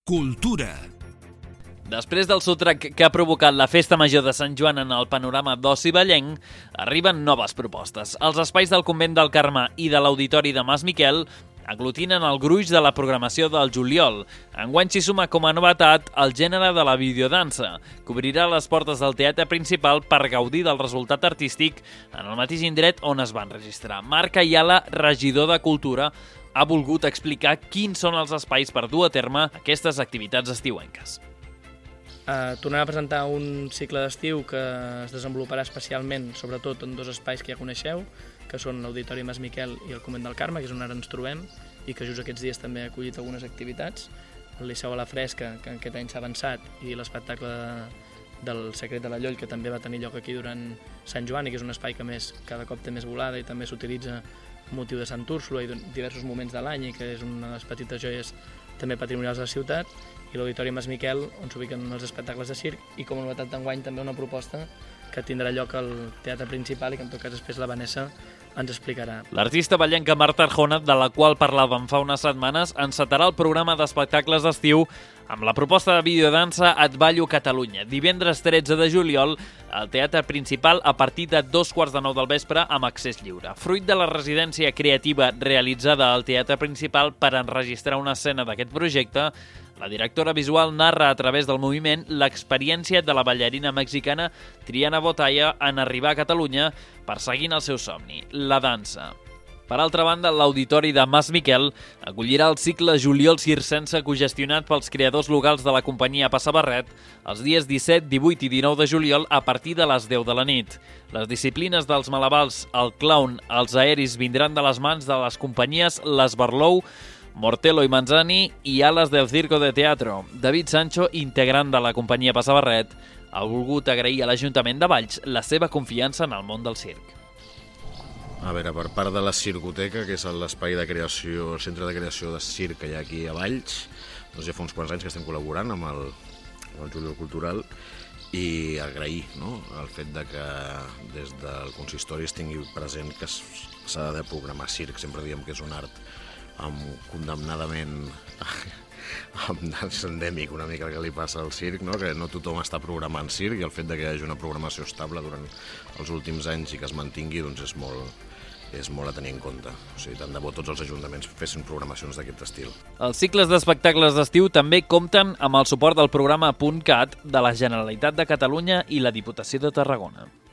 Cultura. Després del sotrac que ha provocat la Festa Major de Sant Joan en el panorama d'oci vallenc, arriben noves propostes. Els espais del Convent del Carme i de l'Auditori de Mas Miquel aglutinen el gruix de la programació del juliol. Enguany s'hi suma com a novetat el gènere de la videodansa, que obrirà les portes del teatre principal per gaudir del resultat artístic en el mateix indret on es van registrar. Marc Ayala, regidor de Cultura, ha volgut explicar quins són els espais per dur a terme aquestes activitats estiuenques. Tornem a presentar un cicle d'estiu que es desenvoluparà especialment, sobretot en dos espais que ja coneixeu, que són l'Auditori Mas Miquel i el Convent del Carme, que és on ara ens trobem i que just aquests dies també ha acollit algunes activitats. El Liceu a la Fresca, que aquest any s'ha avançat, i l'espectacle del Secret de la Lloll, que també va tenir lloc aquí durant Sant Joan i que és un espai que més cada cop té més volada i també s'utilitza amb motiu de Sant Úrsula i diversos moments de l'any i que és una de les petites joies també patrimonials de la ciutat, i l'Auditori Mas Miquel, on s'ubiquen els espectacles de circ, i com a novetat d'enguany també una proposta que tindrà lloc al teatre principal i que en tot cas després la Vanessa ens explicarà. L'artista ballenca Marta Arjona, de la qual parlàvem fa unes setmanes, encetarà el programa d'espectacles d'estiu amb la proposta de videodansa Et ballo Catalunya, divendres 13 de juliol al teatre principal a partir de 8:45 del vespre amb accés lliure. Fruit de la residència creativa realitzada al teatre principal per enregistrar una escena d'aquest projecte, la directora visual narra a través del moviment l'experiència de la ballarina mexicana Triana Botaya en arribar a Catalunya perseguint el seu somni, la dansa. Per altra banda, l'Auditori de Mas Miquel acollirà el cicle Juliol Circense cogestionat pels creadors locals de la companyia Passabarret els dies 17, 18 i 19 de juliol a partir de les 10 de la nit. Les disciplines dels malabals, el clown, els aeris vindran de les mans de les companyies Les Barlou, Mortello i Manzani i Alas del Circo de Teatro. David Sancho, integrant de la companyia Passabarret, ha volgut agrair a l'Ajuntament de Valls la seva confiança en el món del circ. A veure, per part de la Circoteca, que és l'espai de creació, el centre de creació de circ que hi ha aquí a Valls, doncs ja fa uns quants anys que estem col·laborant amb el Juliol Cultural i agrair el fet de que des del consistori es tingui present que s'ha de programar circ. Sempre diem que és un art condemnadament és endèmic una mica el que li passa al circ, que no tothom està programant circ, i el fet de que hi hagi una programació estable durant els últims anys i que es mantingui doncs és molt a tenir en compte. O sigui, tant de bo tots els ajuntaments fessin programacions d'aquest estil. Els cicles d'espectacles d'estiu també compten amb el suport del programa .cat de la Generalitat de Catalunya i la Diputació de Tarragona.